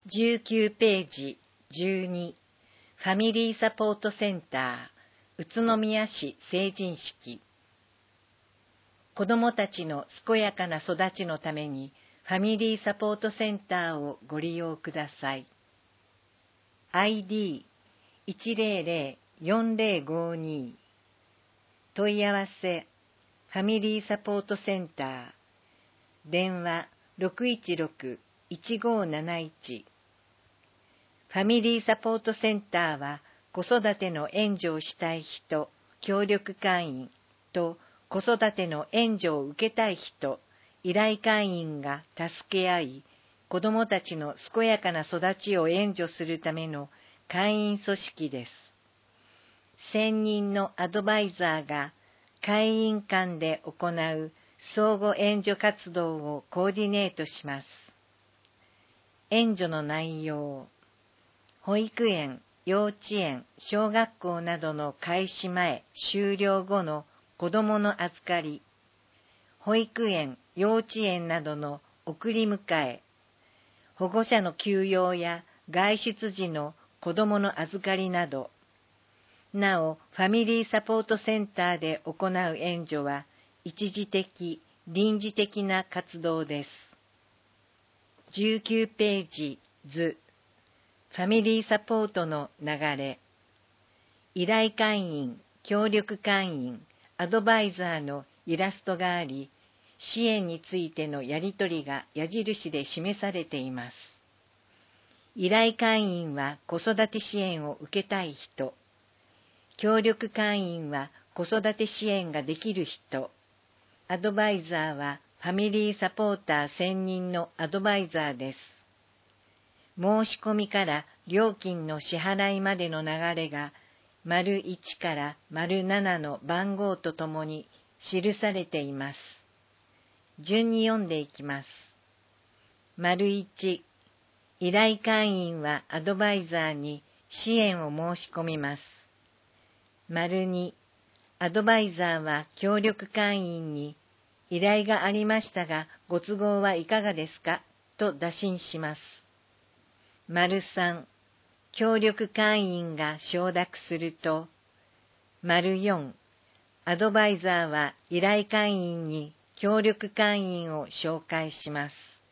19ページ12ファミリーサポートセンター宇都宮市成人式。子どもたちの健やかな育ちのためにファミリーサポートセンターをご利用ください。ID1004052 問い合わせファミリーサポートセンター電話616-1571。ファミリーサポートセンターは子育ての援助をしたい人、協力会員と子育ての援助を受けたい人、依頼会員が助け合い、子どもたちの健やかな育ちを援助するための会員組織です。専任のアドバイザーが会員間で行う相互援助活動をコーディネートします。援助の内容、保育園、幼稚園、小学校などの開始前、終了後の子どもの預かり、保育園、幼稚園などの送り迎え、保護者の休養や外出時の子どもの預かりなど、なお、ファミリーサポートセンターで行う援助は、一時的、臨時的な活動です。19ページ図、ファミリーサポートの流れ。依頼会員、協力会員、アドバイザーのイラストがあり、支援についてのやり取りが矢印で示されています。依頼会員は子育て支援を受けたい人、協力会員は子育て支援ができる人、アドバイザーはファミリーサポーター専任のアドバイザーです。申し込みから料金の支払いまでの流れが、①から⑦の番号とともに記されています。順に読んでいきます。①、依頼会員はアドバイザーに支援を申し込みます。②、アドバイザーは協力会員に、依頼がありましたがご都合はいかがですかと打診します。③、協力会員が承諾すると、�4、アドバイザーは依頼会員に協力会員を紹介します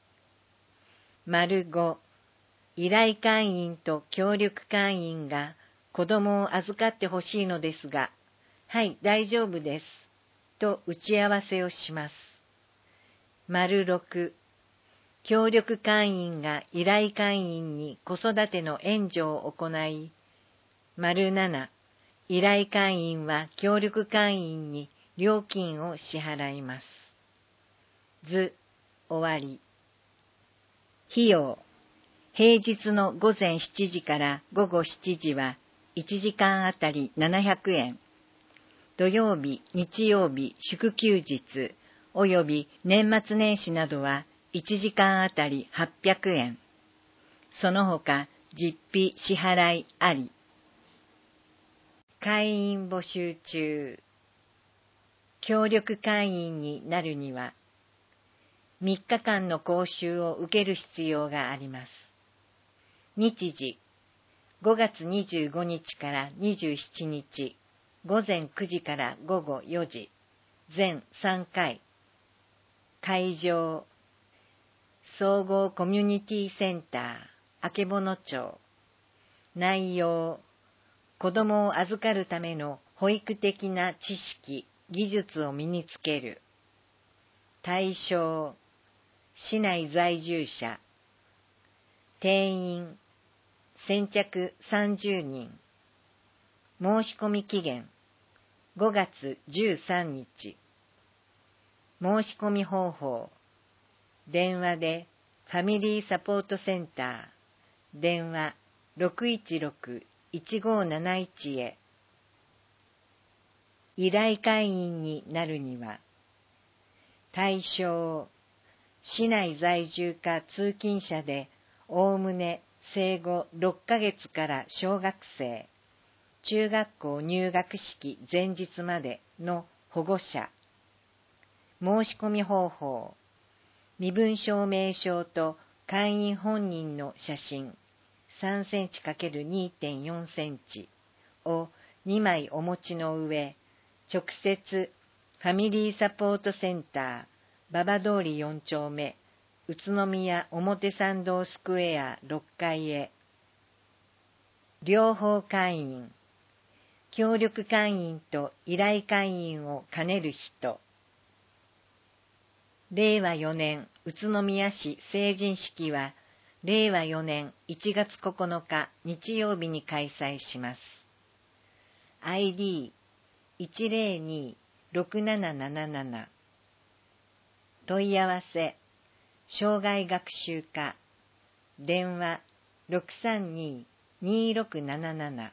。⑤、依頼会員と協力会員が子供を預かってほしいのですが、はい、大丈夫です、と打ち合わせをします。⑥、協力会員が依頼会員に子育ての援助を行い、�7、依頼会員は協力会員に料金を支払います。図、終わり。費用、平日の午前7時から午後7時は1時間あたり700円。土曜日、日曜日、祝休日、および年末年始などは1時間あたり800円。その他、実費支払いあり。会員募集中。協力会員になるには、3日間の講習を受ける必要があります。日時、5月25日から27日、午前9時から午後4時、全3回。会場、総合コミュニティセンター、曙町。内容、子どもを預かるための保育的な知識、技術を身につける。対象、市内在住者。定員、先着30人。申し込み期限、5月13日。申し込み方法、電話でファミリーサポートセンター、電話616-1571へ。依頼会員になるには、対象、市内在住か通勤者で、おおむね生後6ヶ月から小学生、中学校入学式前日までの保護者。申し込み方法、身分証明書と会員本人の写真3センチ ×2.4 センチを2枚お持ちの上、直接ファミリーサポートセンター馬場通り4丁目宇都宮表参道スクエア6階へ。両方会員、協力会員と依頼会員を兼ねる人。令和4年宇都宮市成人式は令和4年1月9日日曜日に開催します。ID102-6777 問い合わせ障害学習課電話632-2677。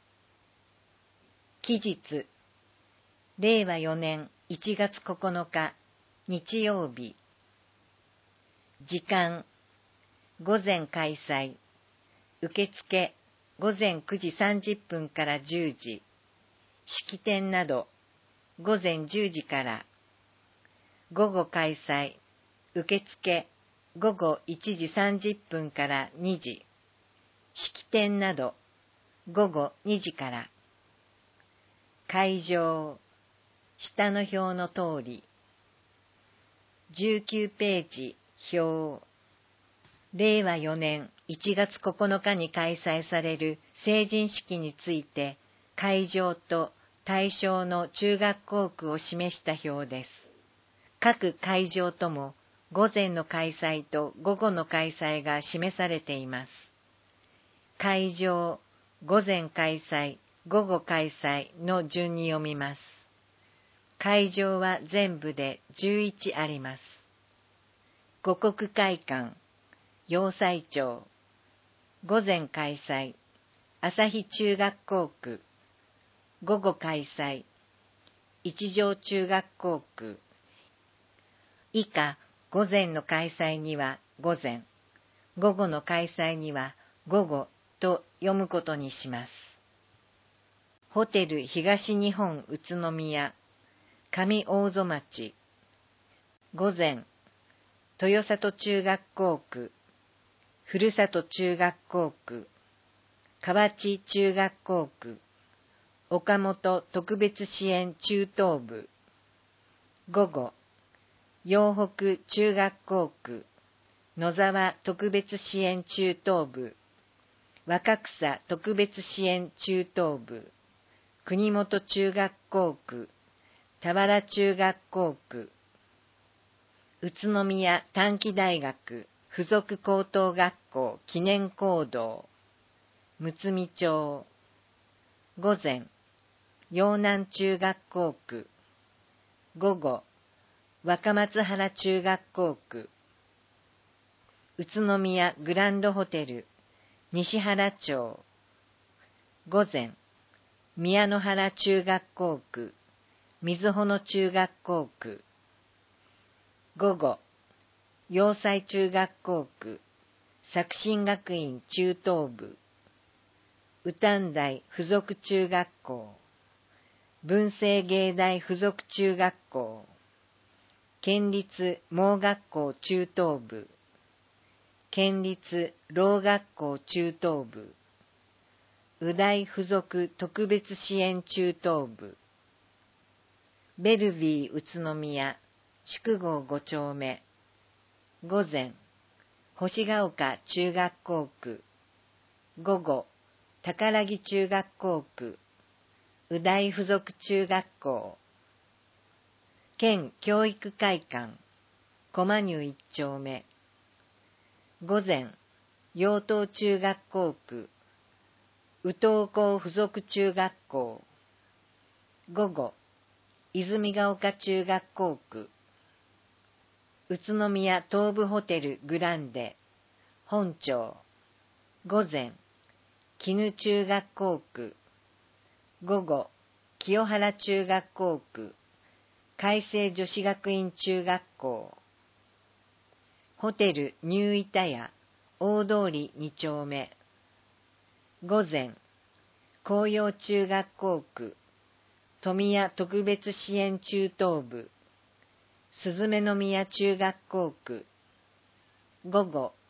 期日令和4年1月9日日曜日。時間午前開催、受付午前9時30分から10時、式典など午前10時から。午後開催、受付午後1時30分から2時、式典など午後2時から。会場、下の表の通り。19ページ表。令和4年1月9日に開催される成人式について、会場と対象の中学校区を示した表です。各会場とも午前の開催と午後の開催が示されています。会場、午前開催、午後開催の順に読みます。会場は全部で11あります。五穀会館、洋裁町、午前開催、朝日中学校区、午後開催、一条中学校区。以下、午前の開催には午前、午後の開催には午後と読むことにします。ホテル東日本宇都宮、上大曽町。午前、豊里中学校区、古里中学校区、河内中学校区、岡本特別支援中等部。午後、陽北中学校区、野沢特別支援中等部、若草特別支援中等部、国本中学校区、田原中学校区、宇都宮短期大学附属高等学校記念講堂、睦見町。午前、陽南中学校区。午後、若松原中学校区。宇都宮グランドホテル西原町。午前、宮野原中学校区、瑞穂野中学校区。午後、洋裁中学校区、作新学院中等部。宇丹台附属中学校、文星芸大附属中学校、県立盲学校中等部、県立聾学校中等部、宇大附属特別支援中等部、ベルビー宇都宮宿郷5丁目。午前、星ヶ丘中学校区。午後、宝木中学校区、宇大附属中学校。県教育会館、駒入1丁目。午前、陽東中学校区、宇東高附属中学校。午後、泉ヶ丘中学校区、宇都宮東部ホテルグランデ本町。午前、絹中学校区。午後、清原中学校区、海星女子学院中学校。ホテルニューイタヤ大通り2丁目。午前、紅葉中学校区、富谷特別支援中等部、すずめの宮中学校区。午後、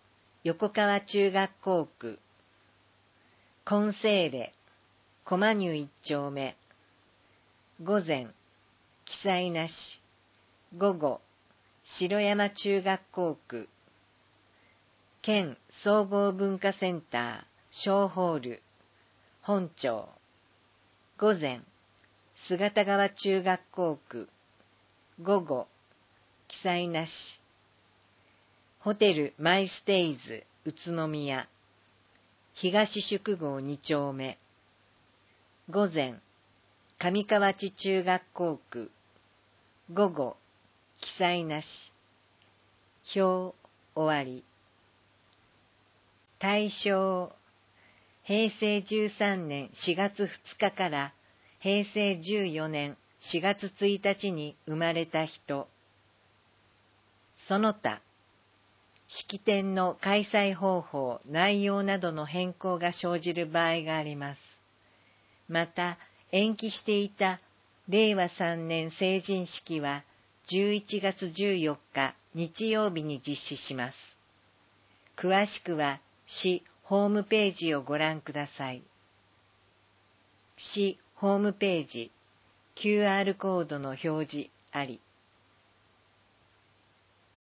横川中学校区、金星嶺、駒入一丁目、午前、記載なし、午後、城山中学校区、県総合文化センター、小ホール、本町、午前、姿川中学校区、午後、記載なし、ホテルマイステイズ宇都宮、東宿郷2丁目、午前、上河内中学校区、午後、記載なし、表終わり。大正、平成13年4月2日から平成14年4月1日に生まれた人。その他、式典の開催方法、内容などの変更が生じる場合があります。また、延期していた令和3年成人式は11月14日日曜日に実施します。詳しくは市ホームページをご覧ください。市ホームページ、QR コードの表示あり。